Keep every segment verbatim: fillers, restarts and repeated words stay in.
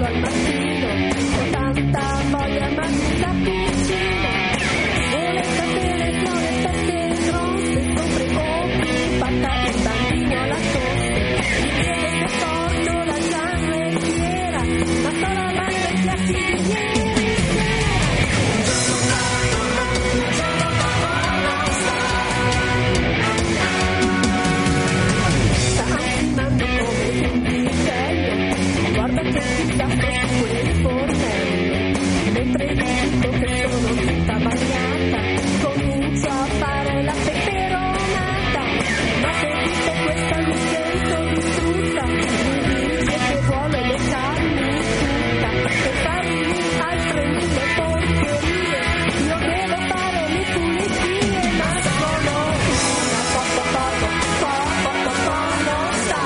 al mattino, ho tanta voglia ma mi cappuccino. Vuole sapere se ho le tette grosse, sto preoccupata, il bambino alla tosse. Mi chiede se porto la gianrettiera, ma sto lavando i piatti di ieri. Guarda che ti gatto su quel fornello, mentre dico che sono tutta bagnata, comincio a fare la peperonata, ma se tutto questo mi sento distrutta, mi dice che vuole leccarmi tutta, per farmi altre mille porcherie, io devo fare le pulizia, ma sono una poco poco, poco poco non sta.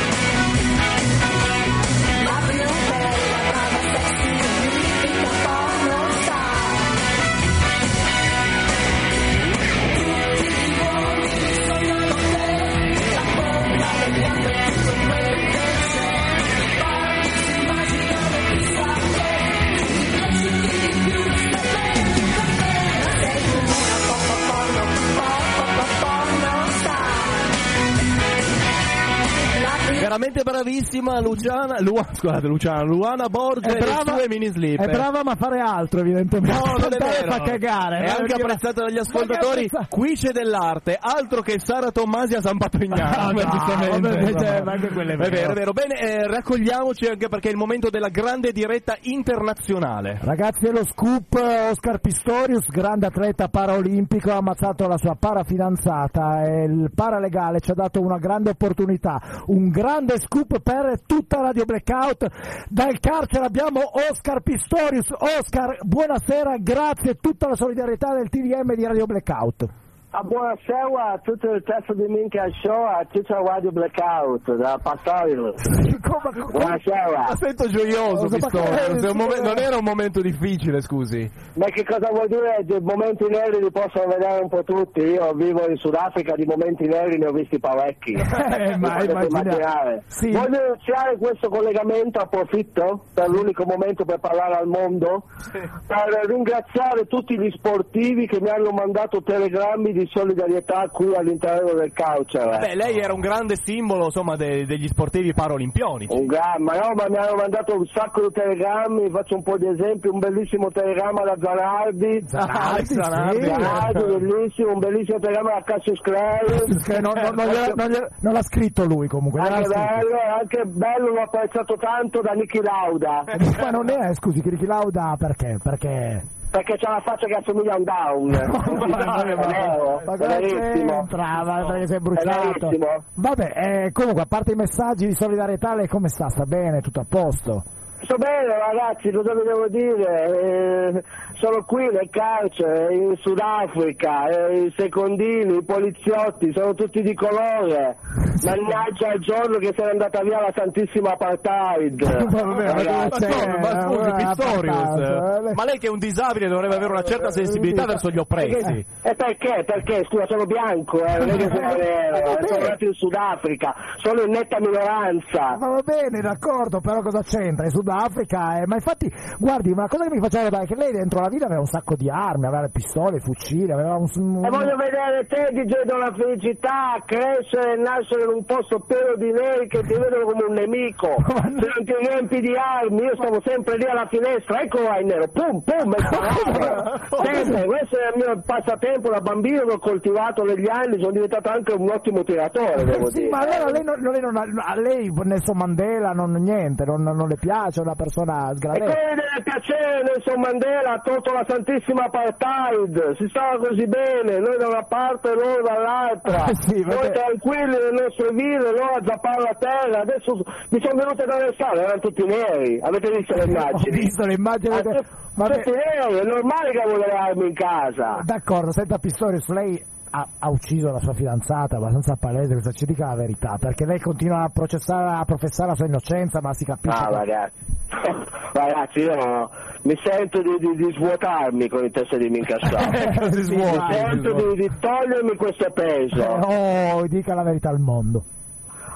Veramente bravissima Luciana, Lu, scusate Luciana, Luana Borgia e le sue mini slip. È brava ma fare altro evidentemente. No, non è vero. Fa cagare. È anche apprezzata dagli ascoltatori. Qui c'è dell'arte, altro che Sara Tommasi a San Patrignano. No, giustamente. No, no, cioè, anche quelle è vero. È vero, è vero. Bene, eh, raccogliamoci anche perché è il momento della grande diretta internazionale. Ragazzi, è lo scoop. Oscar Pistorius, grande atleta paraolimpico, ha ammazzato la sua parafidanzata e il paralegale ci ha dato una grande opportunità, un grande scoop per tutta Radio Blackout. Dal carcere abbiamo Oscar Pistorius. Oscar, buonasera, grazie, tutta la solidarietà del T D M di Radio Blackout. Ah, buonasera a tutto il testo di Minchia Show, a tutta la Radio Blackout, da Pastorius. Buonasera. Ma sento gioioso, Pistorius, è un momen- non era un momento difficile, scusi. Ma che cosa vuol dire? Di momenti neri li possono vedere un po' tutti, io vivo in Sudafrica, di momenti neri ne ho visti parecchi. Eh, ma immaginare. Sì. Voglio iniziare questo collegamento, approfitto per l'unico momento per parlare al mondo, sì, per ringraziare tutti gli sportivi che mi hanno mandato telegrammi di solidarietà qui all'interno del carcere. Beh, lei era un grande simbolo, insomma, de- degli sportivi paraolimpionici. Un gran, ma no, ma mi hanno mandato un sacco di telegrammi, faccio un po' di esempi, un bellissimo telegramma da Zanardi, Zanardi, Zanardi, sì. Zanardi, bellissimo, un bellissimo telegramma da Cassius Clay. No, no, non, gliela, non, gliela, non l'ha scritto lui comunque. Anche bello, anche bello, l'ho apprezzato tanto da Niki Lauda. Ma non è, scusi, Niki Lauda perché? Perché? Perché c'ha la faccia che assomiglia a un down. Ma c'entrava perché sei bruciato. Vabbè, eh, comunque a parte i messaggi di solidarietà, lei come sta? Sta bene? Tutto a posto? Sto bene ragazzi, cosa vi devo dire? Eh, sono qui nel carcere, in Sudafrica, eh, i secondini, i poliziotti, sono tutti di colore. Mannaggia il giorno che se n'è andata via la Santissima Apartheid. Ma scusi, Pistorius, ma lei che è un disabile dovrebbe avere una certa sensibilità verso gli oppressi. E perché? Perché? Scusa, sono bianco, eh, non è che sono nero, eh, sono nato in Sudafrica, sono in netta minoranza. Ma va bene, d'accordo, però cosa c'entra? In Sudafrica, eh, ma infatti, guardi, una cosa che mi faceva notare è che lei dentro la vita aveva un sacco di armi, aveva pistole, fucili, aveva un... un... E voglio vedere te, D J della felicità, crescere e nascere in un posto pieno di neri che ti vedono come un nemico, se non ti riempi di armi, io stavo sempre lì alla finestra, ecco là il nero, pum pum, e sempre, questo è il mio passatempo da bambino che ho coltivato negli anni, sono diventato anche un ottimo tiratore, devo sì, dire. ma allora lei, non, lei non ha, a lei Nelson Mandela non niente, non, non le piace, è una persona sgradevole. E come deve piacere Nelson Mandela, ha tolto la Santissima Apartheid, si stava così bene, noi da una parte e loro dall'altra, sì, noi tranquilli nelle nostre ville, loro a zappare la terra, adesso mi sono venute ad arrestare, erano tutti neri, avete visto le immagini? Ho visto le immagini, ah, de... tutti neri, è normale che avete le armi in casa. D'accordo, senta Pistorius, lei ha, ha ucciso la sua fidanzata, abbastanza palese, questa ci dica la verità, perché lei continua a processare, a professare la sua innocenza, ma si capisce. Ah, che... ragazzi, ragazzi, io mi sento di, di, di svuotarmi con il testo di Minchia Show. sì, mi sento di, di togliermi questo peso. Oh, dica la verità al mondo.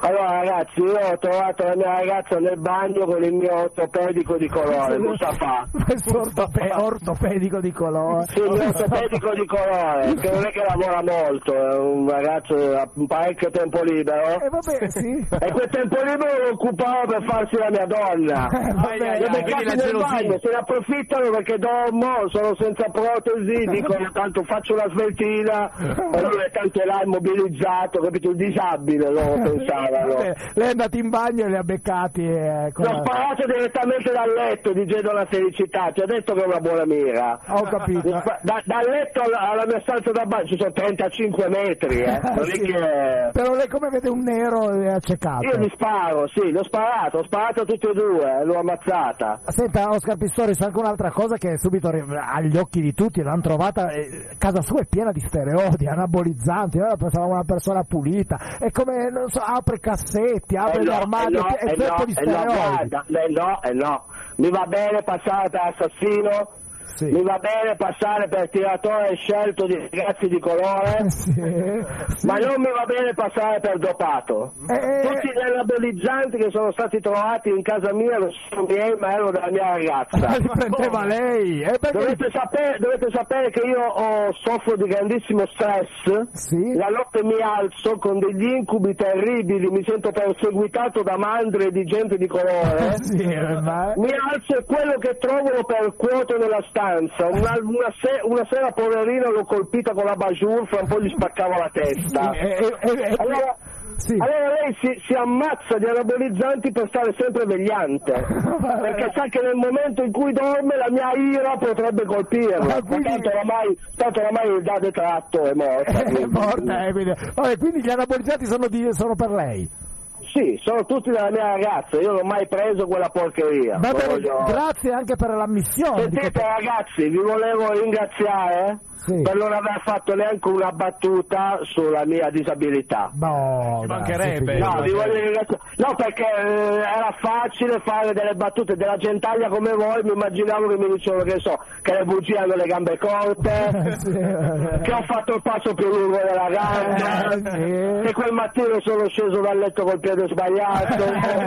Allora ragazzi, io ho trovato la mia ragazza nel bagno con il mio ortopedico di colore, cosa fa? Questo ortope- ortopedico di colore. Sì, il mio ortopedico di colore, che non è che lavora molto, è un ragazzo che ha parecchio tempo libero. E eh, vabbè, sì. E quel tempo libero lo occupava per farsi la mia donna. Eh, vabbè, Le beccati nel bagno, se ne approfittano perché dormo, sono senza protesi, dicono tanto faccio una sveltina, e lui è tanto là immobilizzato, capito? Il disabile, loro pensavano. Vabbè, lei è andato in bagno e li ha beccati. Eh, con L'ho la... sparato direttamente dal letto, di Gedo la felicità, ti ho detto che è una buona mira. Ho capito. Da, dal letto alla, alla mia stanza da bagno ci sono trentacinque metri, eh. Non Sì. è che... Però lei come vede un nero è accecato. Io gli sparo, sì, l'ho sparato, ho sparato a tutti e due, l'ho ammazzata. Senta, Oscar Pistorius, anche un'altra cosa che subito agli occhi di tutti l'hanno trovata, eh, casa sua è piena di stereoti, anabolizzanti, noi la pensavamo una persona pulita, è come, non so, apre cassetti, apre Eh gli no, armadi, eh no, è eh pieno no, di eh no, stereoti. guarda, eh no, eh no, mi va bene passare per assassino, Sì. mi va bene passare per tiratore scelto di ragazzi di colore, Sì, sì. ma non mi va bene passare per dopato. Eh, Tutti gli anabolizzanti che sono stati trovati in casa mia non sono miei, ma erano della mia ragazza. li prendeva lei. Eh, perché... Dovete sapere, dovete sapere che io ho, soffro di grandissimo stress, Sì. la notte mi alzo con degli incubi terribili, mi sento perseguitato da mandrie di gente di colore, Sì, ma... mi alzo e quello che trovo lo percuoto nella stanza, una, una, se, una sera poverina l'ho colpita con la bajour, fra un po' gli spaccavo la testa. Eh, eh, eh, eh, Allora, sì. allora lei si, si ammazza di anabolizzanti per stare sempre vegliante, perché sa che nel momento in cui dorme la mia ira potrebbe colpirlo, Ma ma quindi- tanto oramai, tanto oramai il dade tratto è morta. È quindi- morta, eh, quindi... Vabbè, quindi gli anabolizzanti sono, di... sono per lei. Sì, sono tutti della mia ragazza, io non ho mai preso quella porcheria. Va bene, Voglio- grazie anche per l'ammissione. di Sentite che- ragazzi, vi volevo ringraziare Sì. per non aver fatto neanche una battuta sulla mia disabilità. No, Ci dai, mancherebbe. sì, No, sì. vi voglio ringraziare. No, perché eh, era facile fare delle battute della gentaglia come voi, mi immaginavo che mi dicevano che so, che le bugie hanno le gambe corte, Sì. che ho fatto il passo più lungo della gamba, Eh, sì. che quel mattino sono sceso dal letto col piede sbagliato,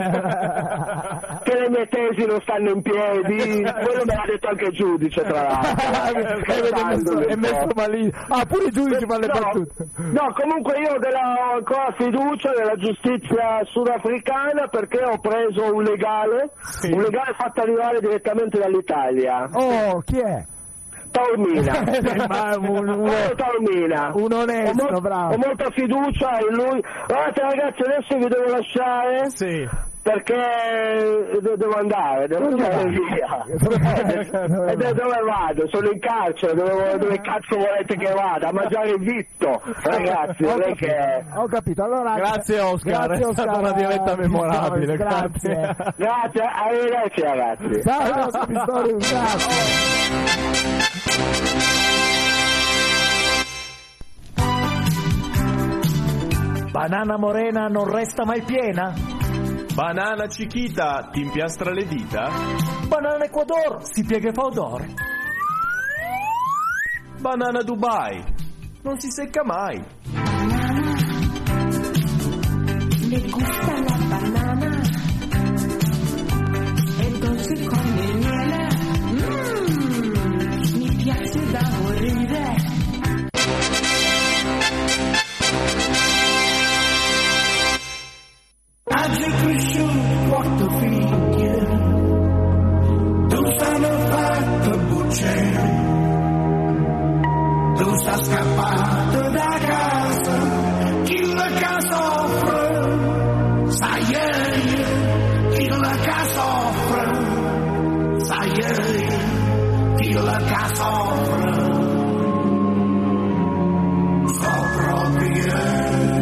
che le mie tesi non stanno in piedi, quello me l'ha detto anche il giudice tra l'altro. Eh, vede, è messo, è messo malino. Ah, pure i giudici fanno le No, battute. no, comunque io ho della, ancora fiducia nella giustizia sudafricana perché ho preso un legale, Sì. un legale fatto arrivare direttamente dall'Italia. Oh, chi è? Taormina. Ma un, un, Oh, Taormina. un onesto, ho, mol- bravo. ho molta fiducia in lui. Guardate ragazzi, adesso vi devo lasciare Sì. perché de- devo andare, devo Dove andare vai? via. Dove E da dove vado? Sono in carcere, dove, dove cazzo volete che vada? A mangiare il vitto, ragazzi, Ho non è capito, che... ho capito. Allora, Grazie, Oscar, grazie, è stata Oscar, una diretta memorabile, grazie. grazie. Grazie, arrivederci ragazzi. Ciao, Oscar Pistorius, grazie. Banana morena non resta mai piena? Banana Chiquita, ti impiastra le dita? Banana Ecuador si piega e fa odore. Banana Dubai, non si secca mai. Me gusta la banana, è dolce come il miele, mm, mi piace da morire. Oggi cresciuto quattro figlie, tu stanno fatto bucce, tu sta scappato da casa, chi la casa offre, sai chi la casa offre, sai chi la casa offre, so proprio.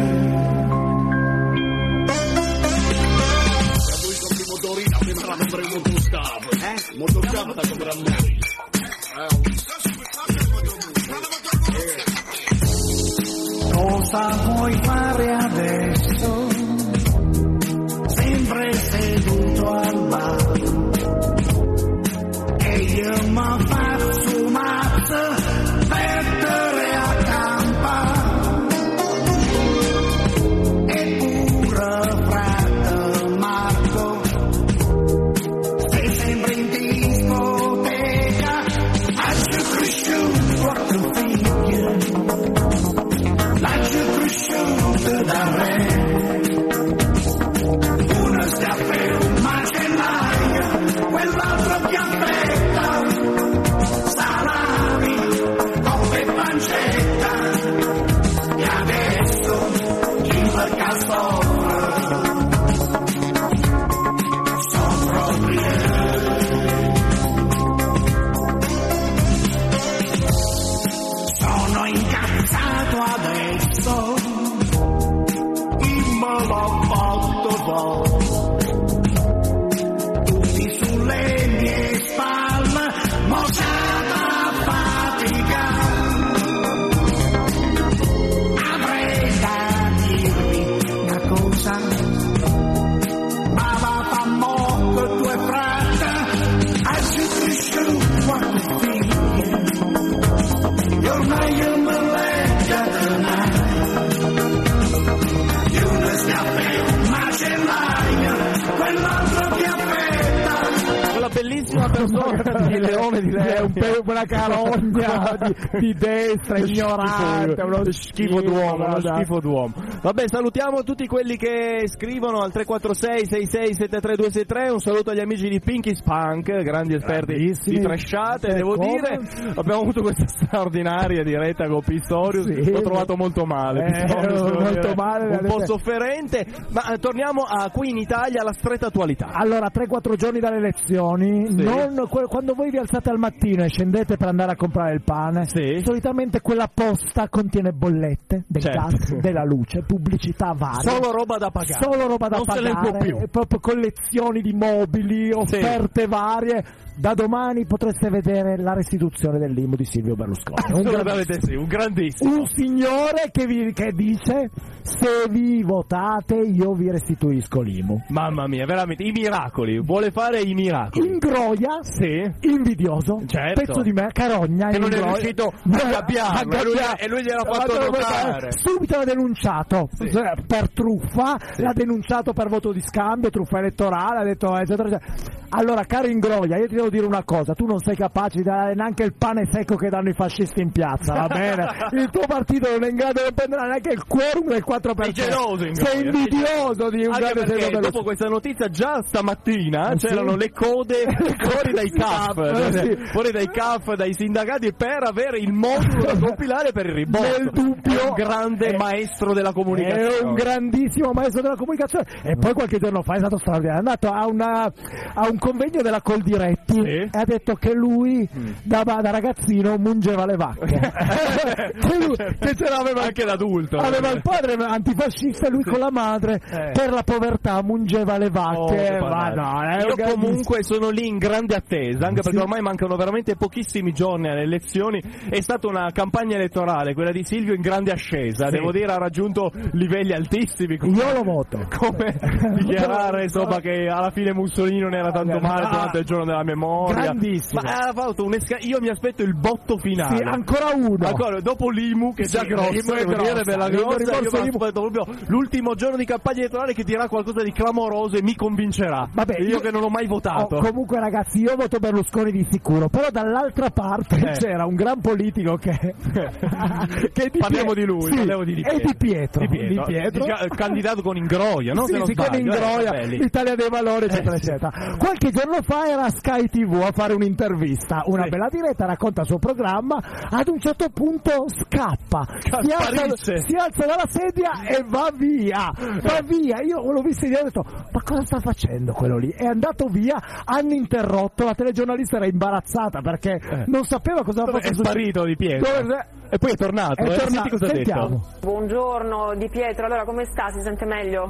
Cosa vuoi fare adesso? Sempre seduto al bar e io mi faccio mazzo mettere a campa eppure nuovo, tutti sulle mie spalle, mosciata fatica. Avrei da dirvi una cosa, ma va fa mo' che tue frate, hai più cresciuto quanto figli, e ormai io me leggo da me. Quella bellissima persona di Leone di è un Lernia, pe- una carogna di, di destra, ignorante, uno schifo d'uomo, uno guarda. schifo d'uomo. Vabbè, salutiamo tutti quelli che scrivono al tre quattro sei sei sei sette tre due sei tre. Un saluto agli amici di Pinky Spunk, grandi esperti Bravissimi. di trashate, Eh, devo come? dire. Abbiamo avuto questa straordinaria diretta con Pistorius, Sì. l'ho trovato molto male, Eh, Pistorius, devo molto dire, male, un po' adesso- sofferente, ma eh, torniamo a qui in Italia alla stretta attualità. Allora, tre quattro giorni dalle elezioni, Sì. non, que- quando voi vi alzate al mattino e scendete per andare a comprare il pane, Sì. solitamente quella posta contiene bollette del Certo. gas, della luce, pubblicità varie. Solo roba da pagare. Solo roba da non se ne può pagare, più. e proprio collezioni di mobili, offerte varie. Da domani potreste vedere la restituzione dell'I M U di Silvio Berlusconi. Un, gran- Assolutamente sì, un grandissimo. un signore che, vi, che dice: se vi votate io vi restituisco l'I M U. Mamma mia, veramente, i miracoli, vuole fare i miracoli. Ingroia, Sì. invidioso, Certo. pezzo di me, carogna, Che non è ingroia. riuscito a gabbiarlo, e lui- e lui gliel'ha fatto Ma- notare. Subito l'ha denunciato per truffa, l'ha denunciato per voto di scambio, truffa elettorale, ha detto eccetera eccetera. Allora, caro Ingroia, io ti devo dire una cosa, tu non sei capace di dare neanche il pane secco che danno i fascisti in piazza, va bene? Il tuo partito non è in grado di prendere neanche il quorum del quattro per cento. Sei geloso, Ingroia. Sei invidioso di un Anche grande perché senatore. dopo questa notizia già stamattina Sì. c'erano le code fuori dai C A F, Sì. fuori dai C A F, dai sindacati per avere il modulo da compilare per il rimborso. Nel dubbio È un grande è- maestro della comunicazione. È un grandissimo maestro della comunicazione. E poi qualche giorno fa è stato straordinario. È andato a, una, a un convegno della Coldiretti Sì. e ha detto che lui da, da ragazzino mungeva le vacche. che, lui, che ce l'aveva Anche da adulto. Aveva il padre antifascista e lui con la madre Eh. per la povertà mungeva le Oh, vacche. che Ma pazzesco. no, è un Io grandissimo- comunque sono lì in grande attesa, anche perché Sì. ormai mancano veramente pochissimi giorni alle elezioni. È stata una campagna elettorale, quella di Silvio, in grande ascesa. Sì. Devo dire, ha raggiunto livelli altissimi. Come, Io lo voto. come dichiarare insomma che alla fine Mussolini non era tanto male durante il giorno della memoria. Grandissimo. Ma ha fatto un esca- io mi aspetto il botto finale. Sì, ancora uno. Ancora, dopo l'I M U che è già Sì, grossa, l'I M U è devo dire, grossa. bella L'I M U grossa, io rimborso mi l'I M U. aspetto proprio l'ultimo giorno di campagna elettorale che dirà qualcosa di clamoroso e mi convincerà. Vabbè, io, io- che non ho mai votato. Oh, comunque ragazzi, io voto Berlusconi di sicuro, però dall'altra parte Eh. c'era un gran politico che, che di Parliamo Pie- di lui, sì, parliamo di Di e di Pietro, Di Pietro, Di Pietro. Di ca- candidato con Ingroia, no? Sì, Se non sì, con sbaglio, eh, Ingroia, Capelli. l'Italia dei Valori, eccetera, Eh, sì. eccetera. Qualche giorno fa era a Sky T V a fare un'intervista, una Sì. bella diretta, racconta il suo programma, ad un certo punto scappa, si alza, Sparisce. si alza dalla sedia e va via, va via. Io l'ho visto e gli ho detto, ma cosa sta facendo quello lì? È andato via, hanno interrotto, la telegiornalista era imbarazzata perché Eh. non sapeva cosa Dove fosse è sparito Di Pietro. Dove- E poi è tornato, È eh? tornato. Senti cosa ha Sentiamo. detto. Buongiorno Di Pietro, allora come sta? Si sente meglio?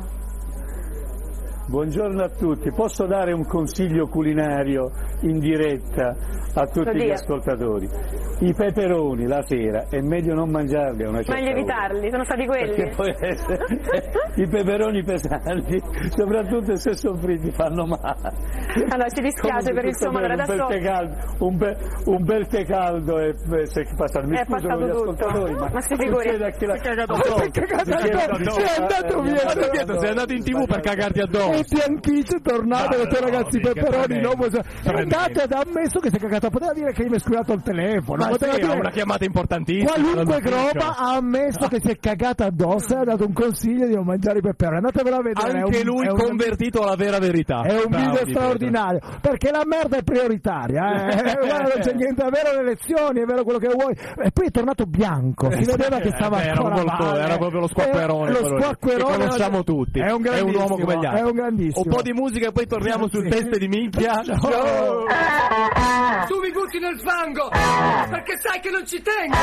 Buongiorno a tutti, posso dare un consiglio culinario in diretta a tutti Lo gli dia. ascoltatori? I peperoni la sera è meglio non mangiarli a una certa Meglio ora. evitarli, sono stati quelli. Perché poi eh, i peperoni pesanti, soprattutto se soffritti, fanno male. Allora ci dispiace Comunque, per il tutto suo male, bene, un adesso bel tè caldo, un, be- un bel tè caldo e e se passato. Mi È scuso passato con gli tutto. ascoltatori, ma, Ma si non figuri. c'è da chi l'ha cagato Ma addosso. sei cagato Mi chiedo addosso, addosso, sei andato eh, via. andiamo Ma Pietro, sei andato in TV per cagarti addosso. E Bianchici è tornato, No, ha detto no, ragazzi, i che peperoni tremendo, non posso... È tremendo. andato ed ha ammesso che si è cagato, poteva dire che gli mi è squallato il telefono, Ma poteva sì, dire ha una chiamata importantissima. qualunque dall'ufficio. roba, ha ammesso che si è cagato addosso e ha dato un consiglio di non mangiare i peperoni. Andatevelo a vedere. Anche è un, lui è un, convertito alla vera verità. È un Bravo, video Di Pietro. straordinario, perché la merda è prioritaria, eh. Guarda, non c'è niente, è vero le elezioni, è vero quello che vuoi. E poi è tornato bianco, si vedeva che stava Eh, era ancora molto- male. era proprio lo squacquerone, Eh, lo quello lì, squacquerone che conosciamo tutti. È un È un uomo come gli altri. È un grandissimo. Un po' di musica e poi torniamo sul Sì. test di minchia. Ciao. Tu mi butti nel fango perché sai che non ci tengo.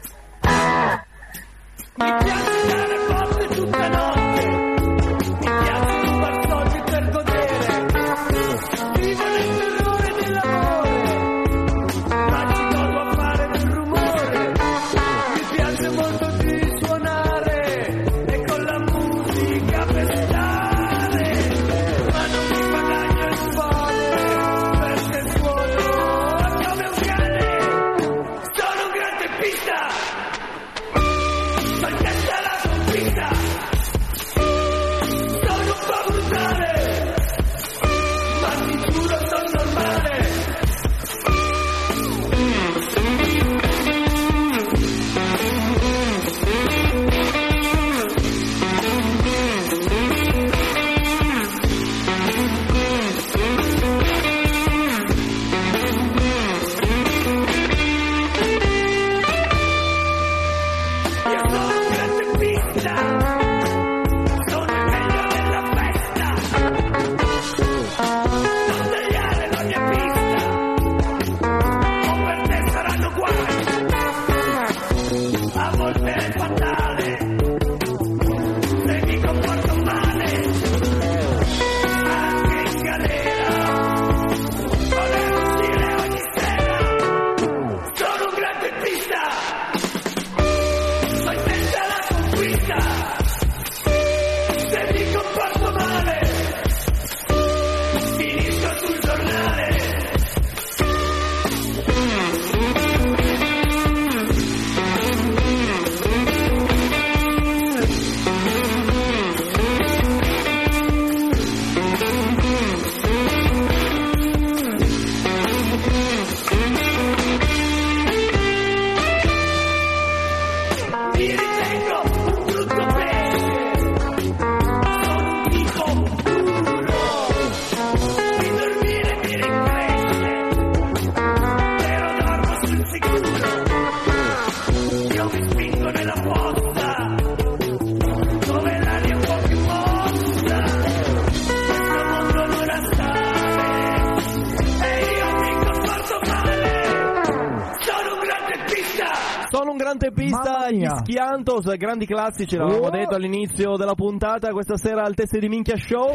Mi piace dare botte tutta notte. Mi piace pista gli Schiantos, grandi classici, l'avevamo Oh. detto all'inizio della puntata, questa sera al Teste di Minchia Show.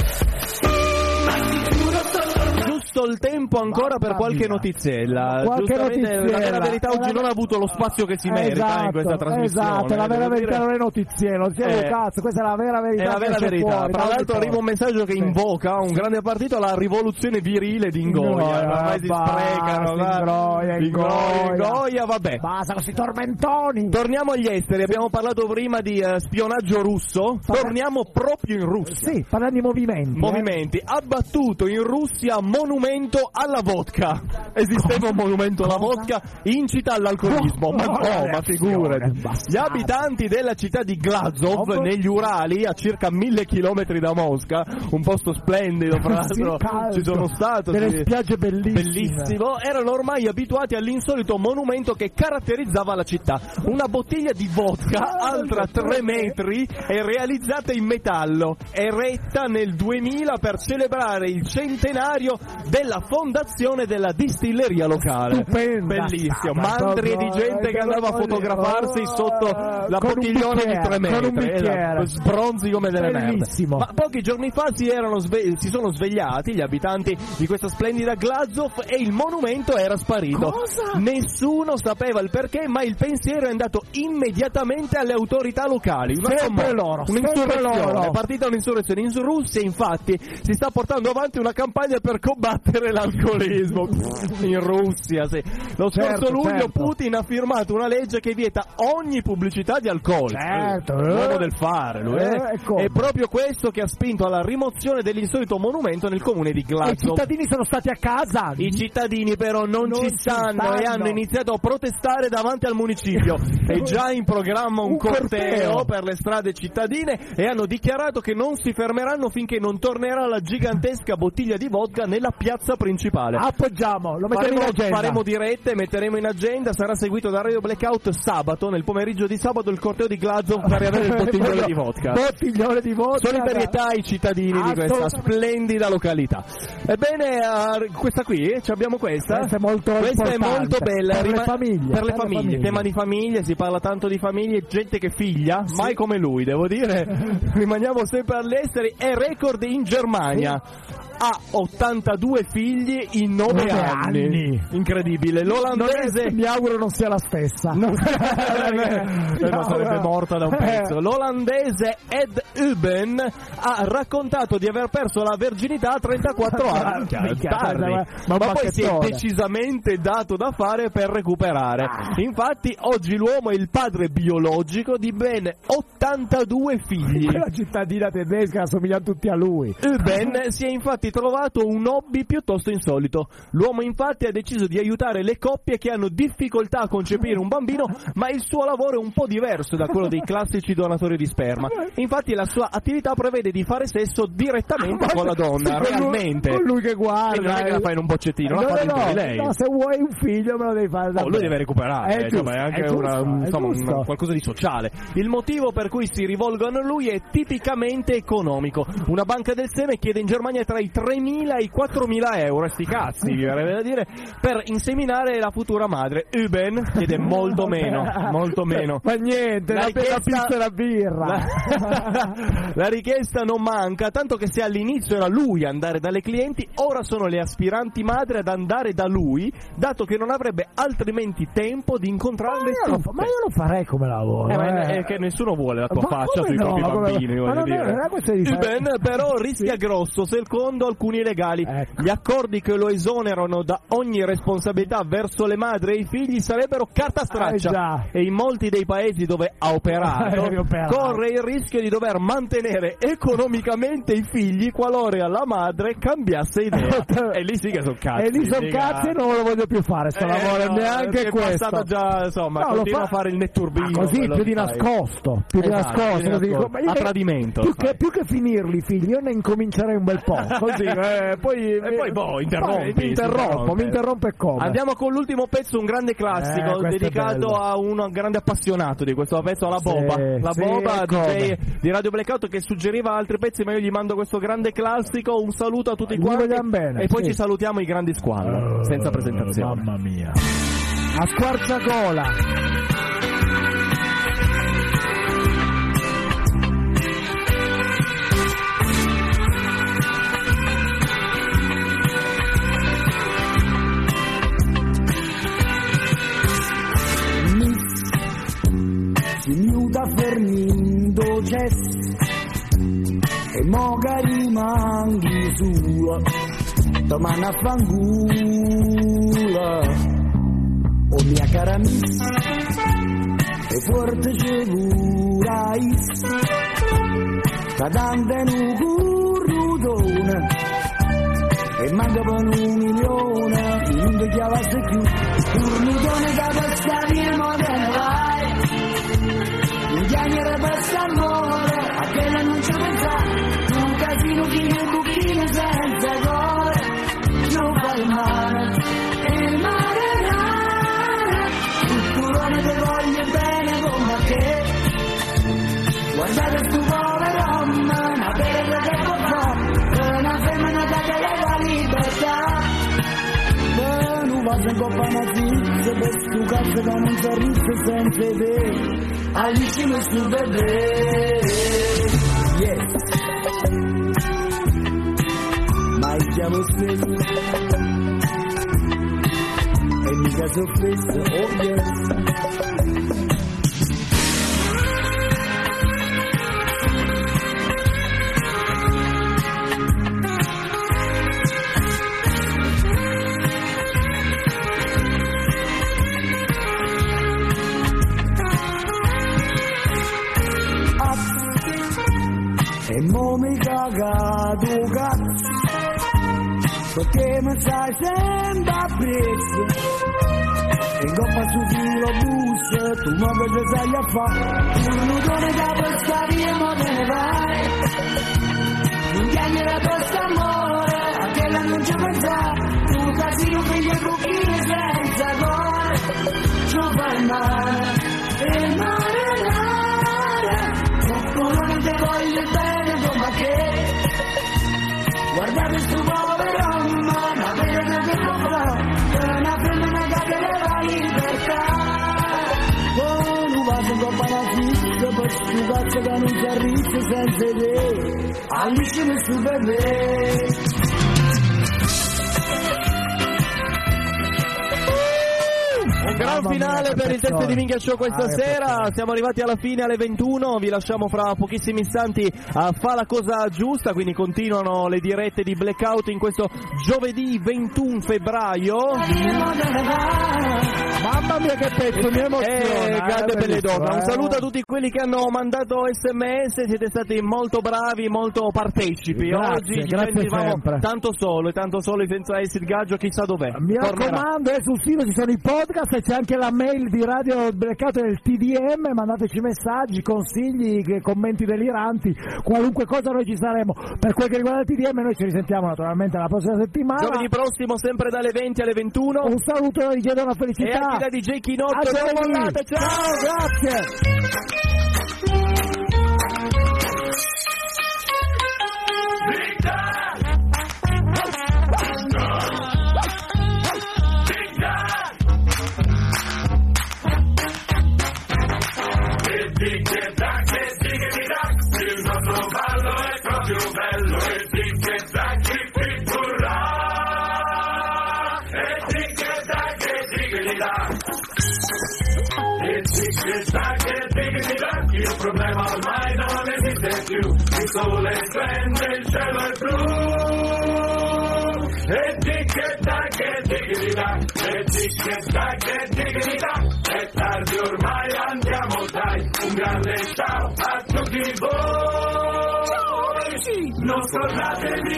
Giusto il tempo ancora per qualche notiziella. Qualche Giustamente notiziella. la vera verità oggi non ha avuto lo spazio che si merita esatto, in questa trasmissione. Esatto, la vera devo verità dire. non è notizie, non siamo Eh, cazzo, questa è la vera verità. È la che vera esce verità. fuori, Tra da l'altro ogni arriva un messaggio che Sì. invoca un grande partito, la rivoluzione virile di Ingoia. Ingoia, Ormai si basta, sprecano, va. Ingoia, Ingoia, Ingoia. Ingoia, vabbè. Basta questi tormentoni. Torniamo agli esteri, abbiamo parlato prima di eh, spionaggio russo, torniamo proprio in Russia. Sì, parliamo di movimenti. Movimenti, abbattuto in Russia monumento alla vodka. Esisteva un monumento alla vodka, incita all'alcolismo. Ma no, ma figurati. Gli abitanti della città di Glazov, negli Urali, a circa mille chilometri da Mosca, un posto splendido, fra l'altro ci sono stato. Delle sì. spiagge bellissime. Bellissimo, erano ormai abituati all'insolito monumento che caratterizzava la città. Una bottiglia di vodka, altra tre metri, e realizzata in metallo, eretta nel duemila per celebrare il centenario della fondazione della distilleria locale. Stupenda. Bellissimo, Stata, mandrie di gente che andava a fotografarsi sotto la Con un bottiglione di bicchiere, tre metri. con un bicchiere. Esatto, sbronzi come delle Bellissimo. merde. Ma pochi giorni fa si, erano sve- si sono svegliati gli abitanti di questa splendida Glazov e il monumento era sparito. Cosa? Nessuno sapeva il perché, ma il pensiero è andato immediatamente alle autorità locali. Una Sempre sommo- loro, sempre un'insurrezione, loro. è partita un'insurrezione. In Russia infatti si sta portando avanti una campagna per combattere l'alcolismo. In Russia, sì. Lo scorso Certo, luglio certo. Putin ha firmato una legge che vieta ogni pubblicità di alcol. Certo, Eh, eh. l'uomo del fare, lui, eh. Eh, e come? È proprio questo che ha spinto alla rimozione dell'insolito monumento nel comune di E i Glazov. cittadini sono stati a casa. I cittadini però non, Non ci ci stanno stanno. e hanno iniziato a protestare davanti al municipio. È già in programma un, Un corteo, corteo. per le strade cittadine e hanno dichiarato che non si fermeranno finché non tornerà la gigantesca bottiglia di vodka nella piazza principale. Appoggiamo, lo mettiamo Faremo, in agenda. faremo dirette, metteremo in agenda, sarà seguito da Radio Blackout sabato, nel pomeriggio di sabato il corteo di Glazov per avere il bottiglione di vodka. Bottiglione di vodka. Solidarietà ai cittadini di questa Assolutamente. splendida località. Ebbene, eh, questa qui, ci abbiamo questa. Questa è molto Questa è importante. molto bella. Per le Rima- famiglie, Per le per le famiglie. famiglie. Tema di famiglie, si parla tanto di famiglie, gente che figlia, mai come lui, devo dire. Rimaniamo sempre all'estero. È record in Germania. Ha ottantadue figli in nove Nove anni. anni. Incredibile. Non L'olandese è- mi auguro non sia la stessa. Eh, ma sarebbe morta da un pezzo. L'olandese Ed Uben ha raccontato di aver perso la verginità a trentaquattro anni. Minchia, Tardi. ma- Ma, ma un poi si è bacchettone. decisamente dato da fare per recuperare. Infatti oggi l'uomo è il padre biologico di ben ottantadue figli. Quella cittadina tedesca assomiglia tutti a lui. Uben si è infatti trovato un hobby piuttosto insolito. L'uomo infatti ha deciso di aiutare le coppie che hanno difficoltà a concepire un bambino, ma il suo lavoro è un po' diverso da quello dei classici donatori di sperma. Infatti la sua attività prevede di fare sesso direttamente con la donna, Sì, con lui- realmente. con lui che guarda. Quindi non è che la fai in un boccettino, No, la fa no, dentro no, di lei. no, se vuoi un figlio me lo devi fare da Oh, lui me. deve recuperare, È eh, giusto, insomma, è anche è giusto, una- è insomma, un- giusto. qualcosa di sociale. Il motivo per cui si rivolgono a lui è tipicamente economico. Una banca del seme chiede in Germania tra i tremila e i quattromila euro, sti cazzi, mi verrebbe da dire, per inseminare la futura madre. Uben chiede molto meno, molto meno. Ma niente, La la, richiesta- la pizza e la birra. La... la richiesta non manca, tanto che se all'inizio era lui a andare dalle clienti, ora sono le aspiranti madri ad andare da lui, dato che non avrebbe altrimenti tempo di Ma incontrarle io, lo, tutte. ma io lo farei come lavoro. Eh, ma eh. è che nessuno vuole la tua Ma faccia come sui no? propri Ma come- bambini, ma voglio non è- dire. non è questione di fare- Ben, però rischia grosso secondo alcuni legali. Ecco. Gli accordi che lo esonerano da ogni responsabilità verso le madri e i figli sarebbero carta straccia. Eh, già. E in molti dei paesi dove ha operato, Eh, operato. corre il rischio di dover mantenere economicamente i figli qualora la madre cambiasse idea. E lì sì che sono cazzi. E lì sono mica- cazzi e non lo voglio più fare sto Eh, lavoro, no, neanche è questo. passato già, insomma, No, lo continua fa- a fare il netturbino. Ah, così quello più di che fai. nascosto, più di Esatto, nascosto, più di dico, nascosto. ma io A ne- tradimento, più fai. che, più che finirli i figli io ne incomincerei un bel po', così eh, poi, E poi, boh, interrompi, poi mi interrompo, interrompe. mi interrompe come? Andiamo con l'ultimo pezzo, un grande classico Eh, questo è dedicato bello. a un grande appassionato di questo pezzo, alla Sì, Boba. La sì, Boba, e D J come? di Radio Blackout, che suggeriva altri pezzi, ma io gli mando questo grande classico. Un saluto a tutti Gli quanti. vogliamo bene, e poi sì. ci salutiamo i grandi squalo, senza presentazione. Mamma mia. A squarciagola. yes, e mo che rimanghi solo, domani a fangula, o mia cara miss, e forte ce vurai, cadante in un currutone, e manca per un milione, non ti chiamasse più, currutone che per sta via mo te ne vai, un chiamere per st'amore, a quella non ci pensare, un casino fino in buchino senza cuore, giù fai male, e il mare rara, il curone ti voglio bene come te, guardate stu povero uomo, una bella che può fare, una femmina che te leva libertà, non va in coppa una zizza, per stu cazzo che non si arrizza senza te, Alice mi sul bebè, yes, ma siamo stessi, e mica soffesso, oh yes. E mo mi cagato cazzo, perché mi stai sempre appresso, e coppa su filo bus, tu mo che ti sai a fare, un nudone da questa via mo te ne vai, un chiamere per st'amore, a quella non ci pensare, un casino figlia cucchine senza cuore, ci fai male, e il mare rara, non ti voglio bene come che, guardate stu povero uomo, una vera che può fare, una femmina che te leva libertà, oh, non va in coppa una fissa, per stu cazzo che non si arrizza senza te, Alice mi stu bebè. Un gran finale per il Testa di Minchia Show questa Ah, sera, siamo arrivati alla fine alle ventuno, vi lasciamo fra pochissimi istanti a Fa la cosa giusta, quindi continuano le dirette di Blackout in questo giovedì ventuno febbraio. Mamma mia che pezzo, mi emoziona. Eh, grande eh, Belledonna, un eh. saluto a tutti quelli che hanno mandato sms, siete stati molto bravi, molto partecipi. Grazie, Oggi ci grazie sentivamo sempre. tanto solo, e tanto solo senza essere il gaggio, chissà dov'è. Mi Tornerà. raccomando, eh, sul sito ci sono i podcast e c'è anche la mail di Radio Blackout del T D M, mandateci messaggi, consigli, che- commenti deliranti, qualunque cosa noi ci saremo. Per quel che riguarda il T D M noi ci risentiamo naturalmente la prossima settimana. Giovedì prossimo sempre dalle venti alle ventuno. Un saluto, vi chiedo una E felicità. anche da D J Chinotto, A non giovedì. mollate, ciao! Ciao, grazie. Il problema ormai non esiste più, il sole splende, il cielo è blu. E tic-tac e tic-tac, e tic-tac e tic-tac, è tardi ormai, andiamo dai, un grande ciao a tutti voi, non scordatevi,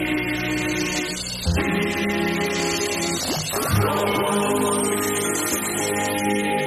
noi